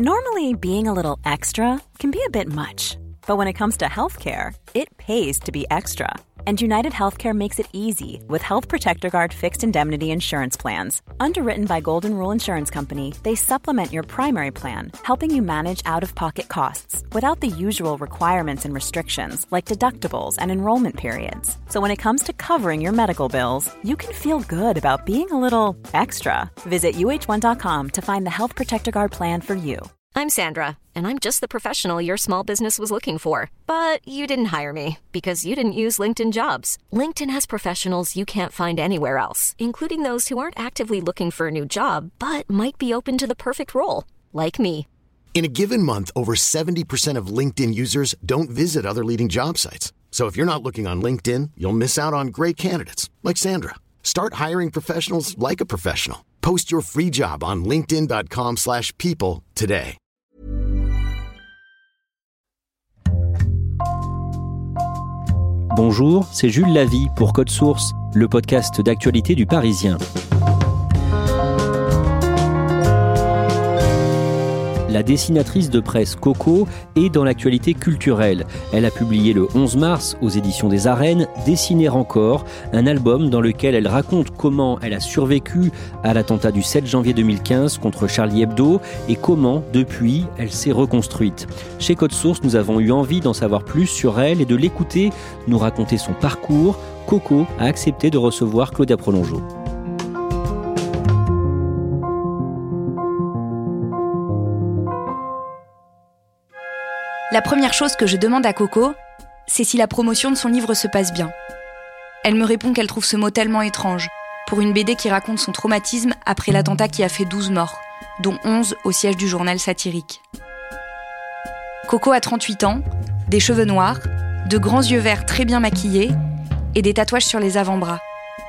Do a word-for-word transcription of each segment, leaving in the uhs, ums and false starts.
Normally, being a little extra can be a bit much. But when it comes to healthcare, it pays to be extra. And United Healthcare makes it easy with Health Protector Guard fixed indemnity insurance plans. Underwritten by Golden Rule Insurance Company, they supplement your primary plan, helping you manage out-of-pocket costs without the usual requirements and restrictions like deductibles and enrollment periods. So when it comes to covering your medical bills, you can feel good about being a little extra. Visit U H one dot com to find the Health Protector Guard plan for you. I'm Sandra, and I'm just the professional your small business was looking for. But you didn't hire me because you didn't use LinkedIn Jobs. LinkedIn has professionals you can't find anywhere else, including those who aren't actively looking for a new job, but might be open to the perfect role, like me. In a given month, over seventy percent of LinkedIn users don't visit other leading job sites. So if you're not looking on LinkedIn, you'll miss out on great candidates, like Sandra. Start hiring professionals like a professional. Post your free job on linkedin dot com slash people today. Bonjour, c'est Jules Lavie pour Code Source, le podcast d'actualité du Parisien. La dessinatrice de presse Coco est dans l'actualité culturelle. Elle a publié le onze mars aux éditions des Arènes « Dessiner encore », un album dans lequel elle raconte comment elle a survécu à l'attentat du sept janvier deux mille quinze contre Charlie Hebdo et comment, depuis, elle s'est reconstruite. Chez Code Source, nous avons eu envie d'en savoir plus sur elle et de l'écouter nous raconter son parcours. Coco a accepté de recevoir Claudia Prolongeau. La première chose que je demande à Coco, c'est si la promotion de son livre se passe bien. Elle me répond qu'elle trouve ce mot tellement étrange, pour une B D qui raconte son traumatisme après l'attentat qui a fait douze morts, dont onze au siège du journal satirique. Coco a trente-huit ans, des cheveux noirs, de grands yeux verts très bien maquillés et des tatouages sur les avant-bras.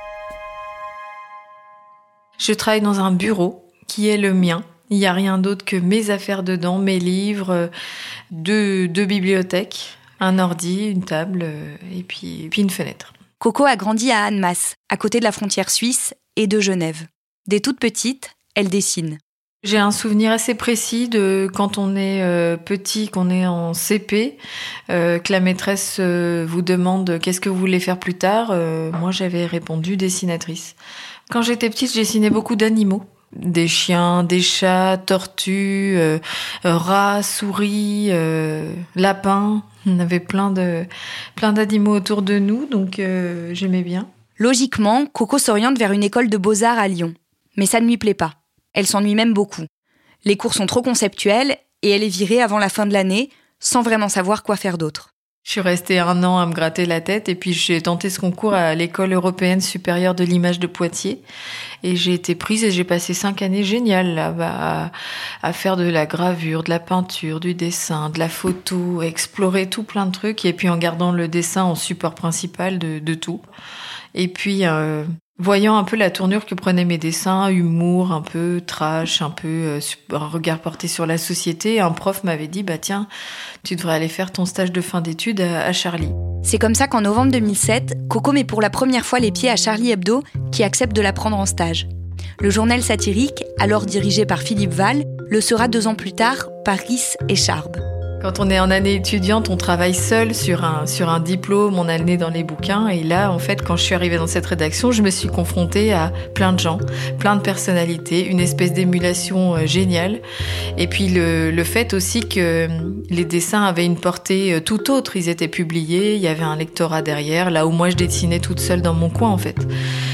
Je travaille dans un bureau qui est le mien. Il n'y a rien d'autre que mes affaires dedans, mes livres, deux, deux bibliothèques, un ordi, une table et puis, puis une fenêtre. Coco a grandi à Annemasse, à côté de la frontière suisse et de Genève. Dès toute petite, elle dessine. J'ai un souvenir assez précis de quand on est euh, petit, qu'on est en C P, euh, que la maîtresse euh, vous demande qu'est-ce que vous voulez faire plus tard. Euh, moi, j'avais répondu dessinatrice. Quand j'étais petite, je dessinais beaucoup d'animaux. Des chiens, des chats, tortues, euh, rats, souris, euh, lapins. On avait plein de plein d'animaux autour de nous, donc euh, j'aimais bien. Logiquement, Coco s'oriente vers une école de beaux-arts à Lyon. Mais ça ne lui plaît pas. Elle s'ennuie même beaucoup. Les cours sont trop conceptuels et elle est virée avant la fin de l'année, sans vraiment savoir quoi faire d'autre. Je suis restée un an à me gratter la tête et puis j'ai tenté ce concours à l'École européenne supérieure de l'image de Poitiers. Et j'ai été prise et j'ai passé cinq années géniales là-bas à, à faire de la gravure, de la peinture, du dessin, de la photo, à explorer tout plein de trucs. Et puis en gardant le dessin en support principal de, de tout. Et puis... Euh, Voyant un peu la tournure que prenaient mes dessins, humour, un peu trash, un peu euh, un regard porté sur la société, un prof m'avait dit « Bah tiens, tu devrais aller faire ton stage de fin d'études à, à Charlie ». C'est comme ça qu'en novembre deux mille sept, Coco met pour la première fois les pieds à Charlie Hebdo, qui accepte de la prendre en stage. Le journal satirique, alors dirigé par Philippe Val, le sera deux ans plus tard par Rhys Echarbe. Quand on est en année étudiante, on travaille seul sur un, sur un diplôme, on a le nez dans les bouquins. Et là, en fait, quand je suis arrivée dans cette rédaction, je me suis confrontée à plein de gens, plein de personnalités, une espèce d'émulation euh, géniale. Et puis le, le fait aussi que les dessins avaient une portée euh, tout autre. Ils étaient publiés, il y avait un lectorat derrière, là où moi je dessinais toute seule dans mon coin, en fait.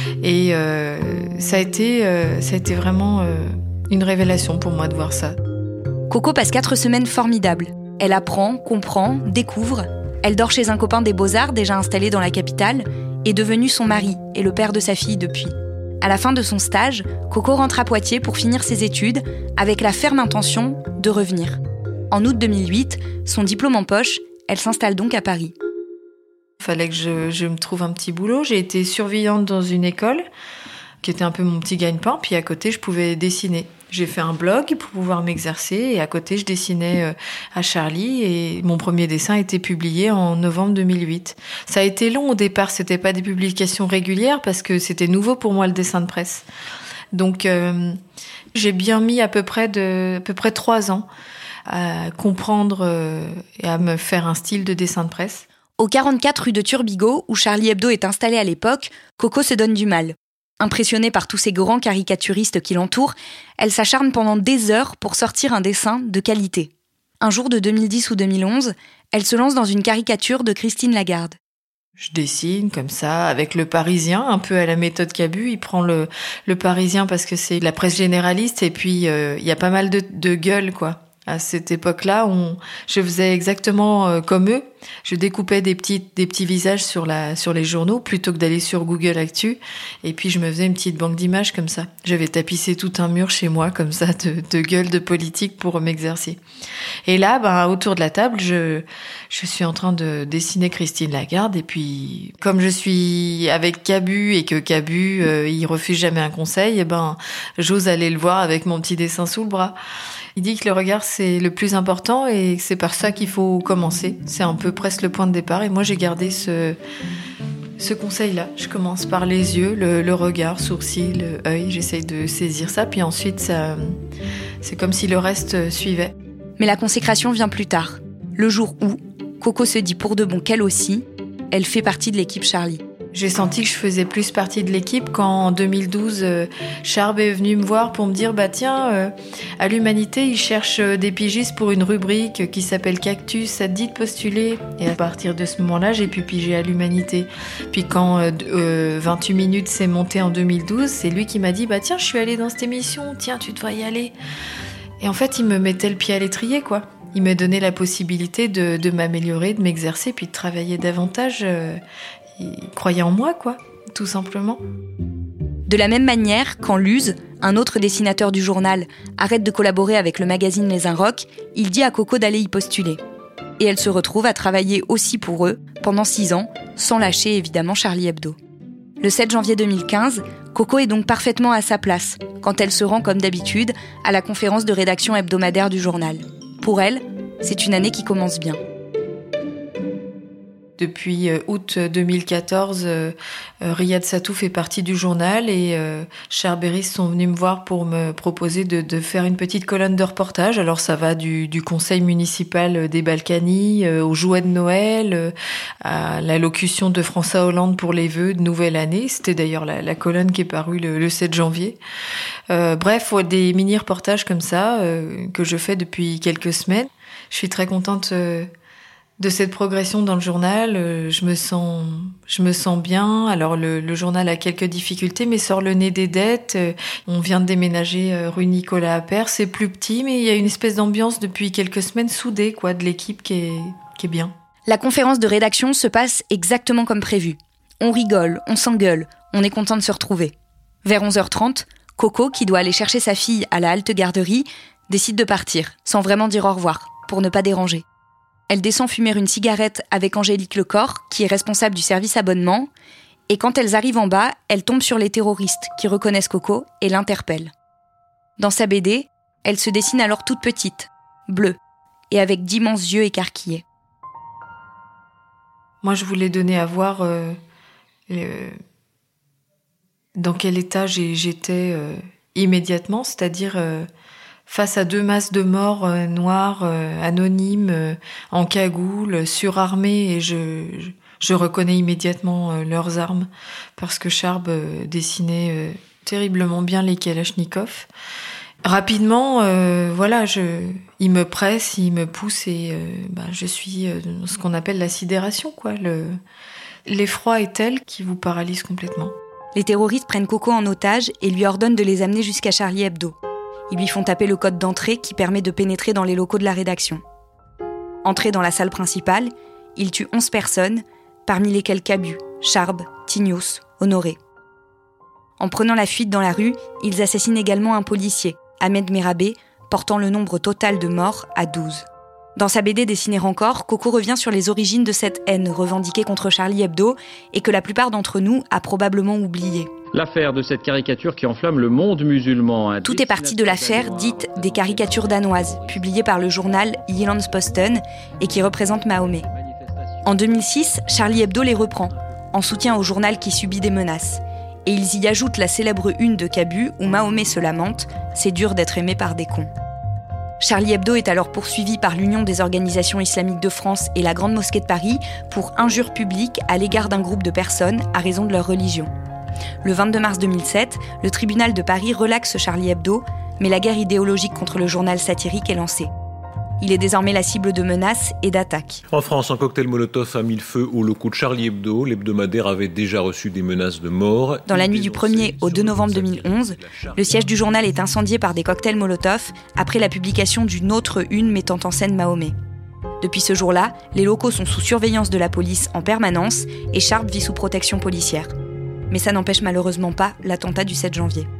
Et euh, ça a été, euh, ça a été vraiment euh, une révélation pour moi de voir ça. Coco passe quatre semaines formidables. Elle apprend, comprend, découvre. Elle dort chez un copain des Beaux-Arts déjà installé dans la capitale et devenu son mari et le père de sa fille depuis. À la fin de son stage, Coco rentre à Poitiers pour finir ses études avec la ferme intention de revenir. En août deux mille huit, son diplôme en poche, elle s'installe donc à Paris. Il fallait que je, je me trouve un petit boulot. J'ai été surveillante dans une école qui était un peu mon petit gagne-pain. Puis à côté, je pouvais dessiner. J'ai fait un blog pour pouvoir m'exercer et à côté, je dessinais à Charlie et mon premier dessin a été publié en novembre deux mille huit. Ça a été long au départ, c'était pas des publications régulières parce que c'était nouveau pour moi le dessin de presse. Donc, euh, J'ai bien mis à peu près de, à peu près trois ans à comprendre euh, et à me faire un style de dessin de presse. Au quarante-quatre rue de Turbigo, où Charlie Hebdo est installé à l'époque, Coco se donne du mal. Impressionnée par tous ces grands caricaturistes qui l'entourent, elle s'acharne pendant des heures pour sortir un dessin de qualité. Un jour de deux mille dix ou deux mille onze, elle se lance dans une caricature de Christine Lagarde. Je dessine comme ça, avec le Parisien, un peu à la méthode Cabu. Il prend le, le Parisien parce que c'est la presse généraliste et puis il euh, y a pas mal de, de gueules, quoi. À cette époque-là, on, je faisais exactement euh, comme eux. Je découpais des petits, des petits visages sur la, sur les journaux plutôt que d'aller sur Google Actu. Et puis, je me faisais une petite banque d'images comme ça. J'avais tapissé tout un mur chez moi, comme ça, de, de gueules de politique pour m'exercer. Et là, ben, autour de la table, je, je suis en train de dessiner Christine Lagarde. Et puis, comme je suis avec Cabu et que Cabu, euh, il refuse jamais un conseil, et ben, j'ose aller le voir avec mon petit dessin sous le bras. Il dit que le regard, c'est le plus important et que c'est par ça qu'il faut commencer. C'est un peu presque le point de départ. Et moi, j'ai gardé ce, ce conseil-là. Je commence par les yeux, le, le regard, sourcil, œil. J'essaye de saisir ça. Puis ensuite, ça, c'est comme si le reste suivait. Mais la consécration vient plus tard. Le jour où Coco se dit pour de bon qu'elle aussi, elle fait partie de l'équipe Charlie. J'ai senti que je faisais plus partie de l'équipe quand, en deux mille douze, euh, Charb est venu me voir pour me dire « Bah tiens, euh, à l'Humanité, ils cherchent euh, des pigistes pour une rubrique qui s'appelle Cactus, ça te dit de postuler ?» Et à partir de ce moment-là, j'ai pu piger à l'Humanité. Puis quand euh, euh, vingt-huit minutes s'est monté en deux mille douze, c'est lui qui m'a dit « Bah tiens, je suis allée dans cette émission, tiens, tu devrais y aller. » Et en fait, il me mettait le pied à l'étrier, quoi. Il m'a donné la possibilité de, de m'améliorer, de m'exercer, puis de travailler davantage. Euh, Il croyait en moi, quoi, tout simplement. De la même manière, quand Luz, un autre dessinateur du journal, arrête de collaborer avec le magazine Les Inrocks, il dit à Coco d'aller y postuler. Et elle se retrouve à travailler aussi pour eux pendant six ans, sans lâcher évidemment Charlie Hebdo. Le sept janvier deux mille quinze, Coco est donc parfaitement à sa place, quand elle se rend comme d'habitude à la conférence de rédaction hebdomadaire du journal. Pour elle, c'est une année qui commence bien. Depuis euh, août deux mille quatorze, euh, euh, Riyad Sattou fait partie du journal et euh, Cherberis sont venus me voir pour me proposer de, de faire une petite colonne de reportage. Alors ça va du, du conseil municipal des Balkany, euh, aux jouets de Noël, euh, à l'allocution de François Hollande pour les vœux de nouvelle année. C'était d'ailleurs la, la colonne qui est parue le, le sept janvier. Euh, bref, des mini-reportages comme ça euh, que je fais depuis quelques semaines. Je suis très contente... Euh, de cette progression dans le journal, euh, je me sens, je me sens bien. Alors le, le journal a quelques difficultés, mais sort le nez des dettes. Euh, on vient de déménager euh, rue Nicolas Appert. C'est plus petit, mais il y a une espèce d'ambiance depuis quelques semaines soudée, quoi, de l'équipe qui est, qui est bien. La conférence de rédaction se passe exactement comme prévu. On rigole, on s'engueule, on est content de se retrouver. Vers onze heures trente, Coco, qui doit aller chercher sa fille à la halte garderie, décide de partir, sans vraiment dire au revoir, pour ne pas déranger. Elle descend fumer une cigarette avec Angélique Lecor, qui est responsable du service abonnement, et quand elles arrivent en bas, elle tombe sur les terroristes qui reconnaissent Coco et l'interpellent. Dans sa B D, elle se dessine alors toute petite, bleue, et avec d'immenses yeux écarquillés. Moi, je voulais donner à voir euh, euh, dans quel état j'étais euh, immédiatement, c'est-à-dire... Euh, face à deux masses de morts euh, noirs, euh, anonymes, euh, en cagoule, surarmés, et je, je, je reconnais immédiatement euh, leurs armes, parce que Charb euh, dessinait euh, terriblement bien les Kalachnikov. Rapidement, euh, voilà, je, il me presse, il me pousse, et euh, bah, je suis euh, dans ce qu'on appelle la sidération, quoi. Le, l'effroi est tel qu'il vous paralyse complètement. Les terroristes prennent Coco en otage et lui ordonnent de les amener jusqu'à Charlie Hebdo. Ils lui font taper le code d'entrée qui permet de pénétrer dans les locaux de la rédaction. Entrés dans la salle principale, ils tuent onze personnes, parmi lesquelles Cabu, Charb, Tignos, Honoré. En prenant la fuite dans la rue, ils assassinent également un policier, Ahmed Merabé, portant le nombre total de morts à douze. Dans sa B D Dessiner encore, Coco revient sur les origines de cette haine revendiquée contre Charlie Hebdo et que la plupart d'entre nous a probablement oubliée. L'affaire de cette caricature qui enflamme le monde musulman. Tout est parti de l'affaire dite des caricatures danoises, publiée par le journal Jyllands-Posten et qui représente Mahomet. En deux mille six, Charlie Hebdo les reprend, en soutien au journal qui subit des menaces. et ils y ajoutent la célèbre une de Cabu où Mahomet se lamente « C'est dur d'être aimé par des cons ». Charlie Hebdo est alors poursuivi par l'Union des organisations islamiques de France et la Grande Mosquée de Paris pour injure publique à l'égard d'un groupe de personnes à raison de leur religion. Le vingt-deux mars deux mille sept, le tribunal de Paris relaxe Charlie Hebdo, mais la guerre idéologique contre le journal satirique est lancée. Il est désormais la cible de menaces et d'attaques. En France, un cocktail Molotov a mis le feu au locaux de Charlie Hebdo. L'hebdomadaire avait déjà reçu des menaces de mort. Dans la nuit du premier au deux novembre deux mille onze, le siège du journal est incendié par des cocktails Molotov après la publication d'une autre une mettant en scène Mahomet. Depuis ce jour-là, les locaux sont sous surveillance de la police en permanence et Sharp vit sous protection policière. Mais ça n'empêche malheureusement pas l'attentat du sept janvier.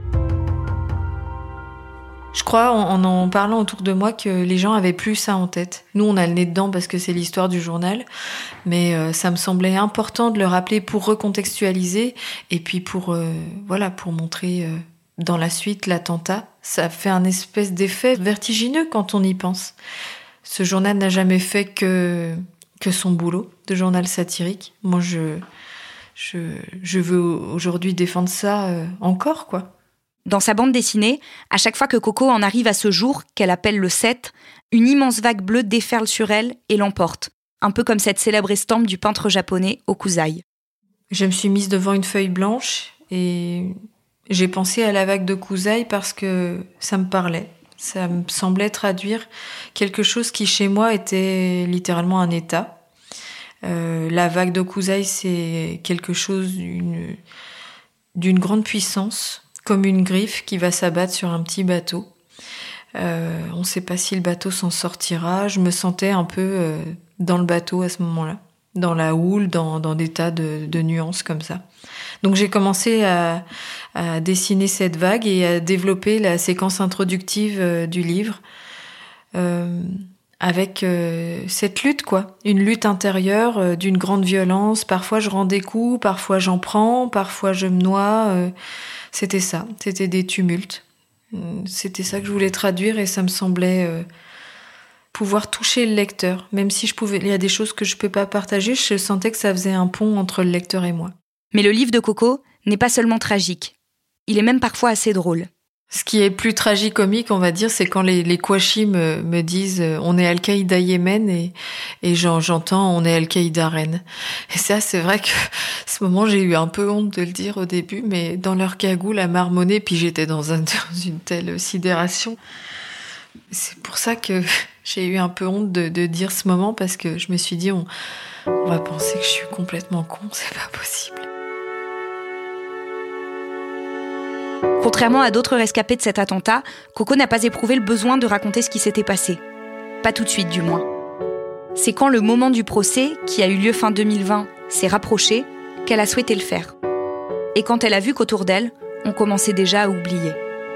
Je crois, en en parlant autour de moi, que les gens avaient plus ça en tête. Nous, on a le nez dedans parce que c'est l'histoire du journal, mais euh, ça me semblait important de le rappeler pour recontextualiser et puis pour, euh, voilà, pour montrer euh, dans la suite l'attentat. Ça fait un espèce d'effet vertigineux quand on y pense. Ce journal n'a jamais fait que, que son boulot de journal satirique. Moi, je, je, je veux aujourd'hui défendre ça euh, encore, quoi. Dans sa bande dessinée, à chaque fois que Coco en arrive à ce jour, qu'elle appelle le sept, une immense vague bleue déferle sur elle et l'emporte, un peu comme cette célèbre estampe du peintre japonais Hokusai. Je me suis mise devant une feuille blanche et j'ai pensé à la vague de Hokusai parce que ça me parlait. Ça me semblait traduire quelque chose qui, chez moi, était littéralement un état. Euh, la vague de Hokusai, c'est quelque chose d'une, d'une grande puissance, comme une griffe qui va s'abattre sur un petit bateau. Euh, on ne sait pas si le bateau s'en sortira. Je me sentais un peu euh, dans le bateau à ce moment-là, dans la houle, dans, dans des tas de, de nuances comme ça. Donc j'ai commencé à, à dessiner cette vague et à développer la séquence introductive euh, du livre euh, avec euh, cette lutte, quoi. Une lutte intérieure euh, d'une grande violence. Parfois je rends des coups, parfois j'en prends, parfois je me noie. Euh, C'était ça, c'était des tumultes. C'était ça que je voulais traduire et ça me semblait euh, pouvoir toucher le lecteur. Même si je pouvais, il y a des choses que je peux pas partager, je sentais que ça faisait un pont entre le lecteur et moi. Mais le livre de Coco n'est pas seulement tragique. Il est même parfois assez drôle. Ce qui est plus tragicomique, on va dire, c'est quand les, les Kouachi me, me disent euh, on est Al-Qaïda Yémen et, et j'en, j'entends on est Al-Qaïda Rennes. Et ça, c'est vrai que à ce moment, j'ai eu un peu honte de le dire au début, mais dans leur cagoule à marmonner, puis j'étais dans, un, dans une telle sidération. C'est pour ça que j'ai eu un peu honte de, de dire ce moment, parce que je me suis dit on, on va penser que je suis complètement con, c'est pas possible. Contrairement à d'autres rescapés de cet attentat, Coco n'a pas éprouvé le besoin de raconter ce qui s'était passé. Pas tout de suite, du moins. C'est quand le moment du procès, qui a eu lieu fin deux mille vingt, s'est rapproché, qu'elle a souhaité le faire. Et quand elle a vu qu'autour d'elle, on commençait déjà à oublier.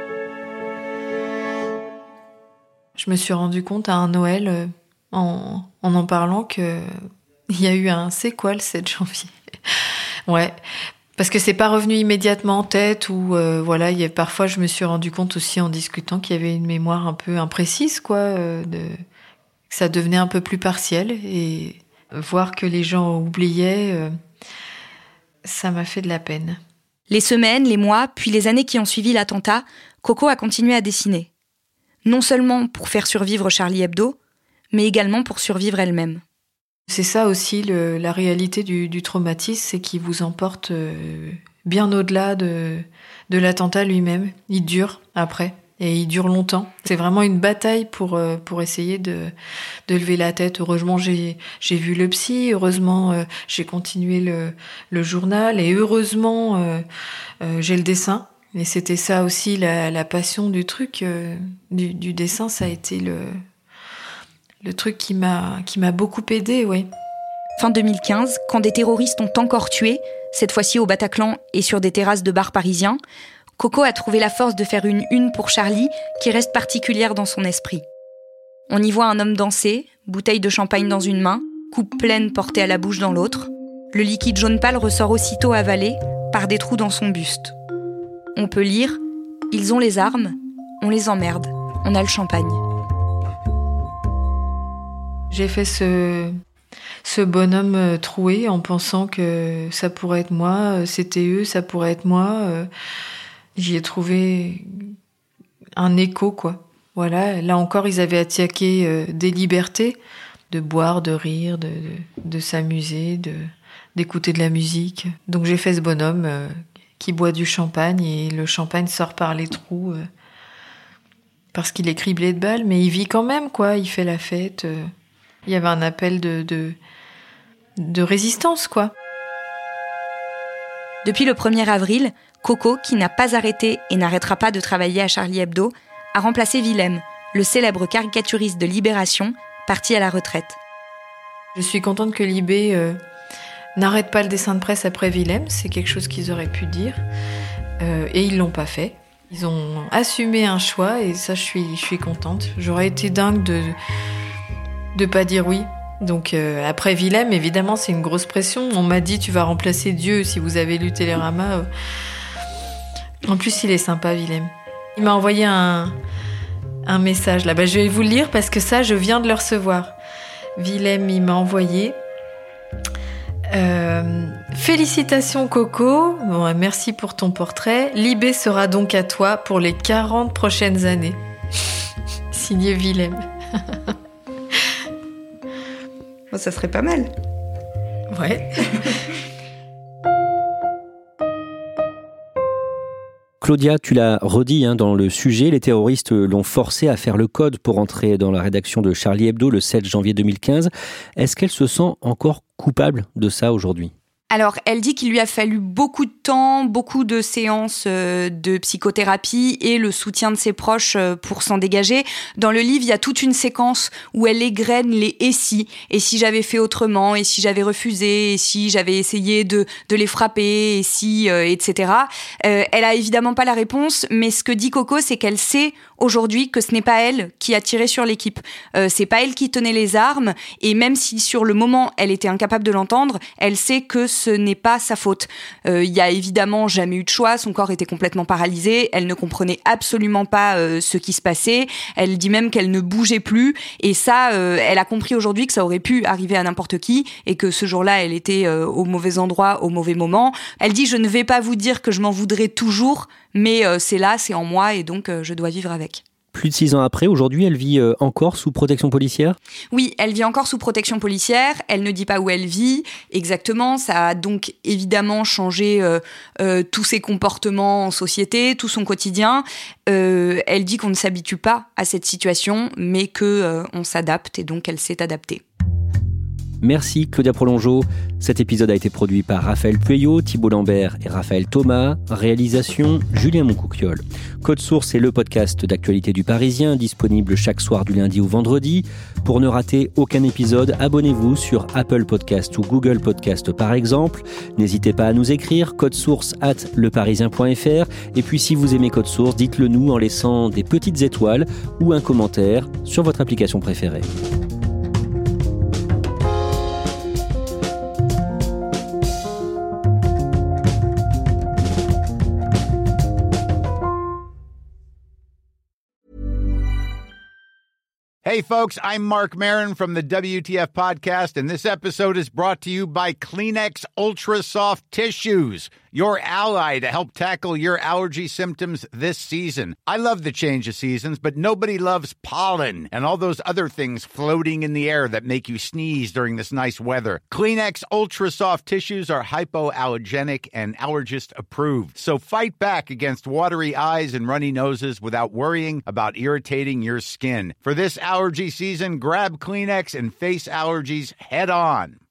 Je me suis rendu compte à un Noël, euh, en, en en parlant, qu'il y a eu un « c'est quoi le sept janvier ?» Ouais. Parce que c'est pas revenu immédiatement en tête, ou euh, voilà, il y a, parfois je me suis rendu compte aussi en discutant qu'il y avait une mémoire un peu imprécise, quoi, euh, de, que ça devenait un peu plus partiel, et voir que les gens oubliaient, euh, ça m'a fait de la peine. Les semaines, les mois, puis les années qui ont suivi l'attentat, Coco a continué à dessiner. Non seulement pour faire survivre Charlie Hebdo, mais également pour survivre elle-même. C'est ça aussi, le, la réalité du, du traumatisme, c'est qu'il vous emporte euh, bien au-delà de, de l'attentat lui-même. Il dure après, et il dure longtemps. C'est vraiment une bataille pour, euh, pour essayer de, de lever la tête. Heureusement, j'ai, j'ai vu le psy, heureusement, euh, j'ai continué le, le journal, et heureusement, euh, euh, j'ai le dessin. Et c'était ça aussi, la, la passion du truc, euh, du, du dessin, ça a été le... Le truc qui m'a, qui m'a beaucoup aidée, oui. Fin deux mille quinze, quand des terroristes ont encore tué, cette fois-ci au Bataclan et sur des terrasses de bars parisiens, Coco a trouvé la force de faire une une pour Charlie qui reste particulière dans son esprit. On y voit un homme danser, bouteille de champagne dans une main, coupe pleine portée à la bouche dans l'autre. Le liquide jaune pâle ressort aussitôt avalé par des trous dans son buste. On peut lire « Ils ont les armes, on les emmerde, on a le champagne ». J'ai fait ce, ce bonhomme euh, troué en pensant que ça pourrait être moi, euh, c'était eux, ça pourrait être moi. Euh, j'y ai trouvé un écho, quoi. Voilà, là encore, ils avaient attaqué euh, des libertés, de boire, de rire, de, de, de s'amuser, de, d'écouter de la musique. Donc j'ai fait ce bonhomme euh, qui boit du champagne et le champagne sort par les trous euh, parce qu'il est criblé de balles, mais il vit quand même, quoi. Il fait la fête. Euh, il y avait un appel de, de, de résistance, quoi. Depuis le premier avril, Coco, qui n'a pas arrêté et n'arrêtera pas de travailler à Charlie Hebdo, a remplacé Willem, le célèbre caricaturiste de Libération, parti à la retraite. Je suis contente que Libé euh, n'arrête pas le dessin de presse après Willem, c'est quelque chose qu'ils auraient pu dire, euh, et ils l'ont pas fait. Ils ont assumé un choix, et ça, je suis, je suis contente. J'aurais été dingue de de pas dire oui. Donc euh, après Willem, évidemment, c'est une grosse pression. On m'a dit, tu vas remplacer Dieu si vous avez lu Télérama. Euh. En plus, il est sympa, Willem. Il m'a envoyé un, un message là. Bah, je vais vous le lire parce que ça, je viens de le recevoir. Willem, il m'a envoyé. Euh, Félicitations Coco. Bon, merci pour ton portrait. Libé sera donc à toi pour les quarante prochaines années. Signé Willem. Bon, ça serait pas mal. Ouais. Claudia, tu l'as redit hein, dans le sujet, les terroristes l'ont forcé à faire le code pour entrer dans la rédaction de Charlie Hebdo le sept janvier deux mille quinze. Est-ce qu'elle se sent encore coupable de ça aujourd'hui ? Alors, elle dit qu'il lui a fallu beaucoup de temps, beaucoup de séances euh, de psychothérapie et le soutien de ses proches euh, pour s'en dégager. Dans le livre, il y a toute une séquence où elle égrène les « et si ». Et si j'avais fait autrement, et si j'avais refusé, et si j'avais essayé de, de les frapper, et si, euh, et cetera. Euh, elle a évidemment pas la réponse, mais ce que dit Coco, c'est qu'elle sait aujourd'hui que ce n'est pas elle qui a tiré sur l'équipe. Euh, c'est pas elle qui tenait les armes, et même si sur le moment, elle était incapable de l'entendre, elle sait que ce n'est pas sa faute. Euh, il y a évidemment jamais eu de choix, son corps était complètement paralysé, elle ne comprenait absolument pas euh, ce qui se passait, elle dit même qu'elle ne bougeait plus, et ça, euh, elle a compris aujourd'hui que ça aurait pu arriver à n'importe qui, et que ce jour-là, elle était euh, au mauvais endroit, au mauvais moment. Elle dit « Je ne vais pas vous dire que je m'en voudrais toujours, mais euh, c'est là, c'est en moi, et donc euh, je dois vivre avec ». Plus de six ans après, aujourd'hui, elle vit euh, encore sous protection policière ? Oui, elle vit encore sous protection policière. Elle ne dit pas où elle vit exactement. Ça a donc évidemment changé euh, euh, tous ses comportements en société, tout son quotidien. Euh, elle dit qu'on ne s'habitue pas à cette situation, mais qu'on euh, s'adapte, et donc elle s'est adaptée. Merci Claudia Prolongeau. Cet épisode a été produit par Raphaël Pueyo, Thibault Lambert et Raphaël Thomas. Réalisation, Julien Moncouquiol. Code Source est le podcast d'actualité du Parisien, disponible chaque soir du lundi au vendredi. Pour ne rater aucun épisode, abonnez-vous sur Apple Podcast ou Google Podcast par exemple. N'hésitez pas à nous écrire, codesource arobase leparisien point fr. Et puis si vous aimez Code Source, dites-le nous en laissant des petites étoiles ou un commentaire sur votre application préférée. Hey, folks, I'm Mark Maron from the W T F Podcast, and this episode is brought to you by Kleenex Ultra Soft Tissues, your ally to help tackle your allergy symptoms this season. I love the change of seasons, but nobody loves pollen and all those other things floating in the air that make you sneeze during this nice weather. Kleenex Ultra Soft Tissues are hypoallergenic and allergist approved, so fight back against watery eyes and runny noses without worrying about irritating your skin. For this allergy season, grab Kleenex and face allergies head on.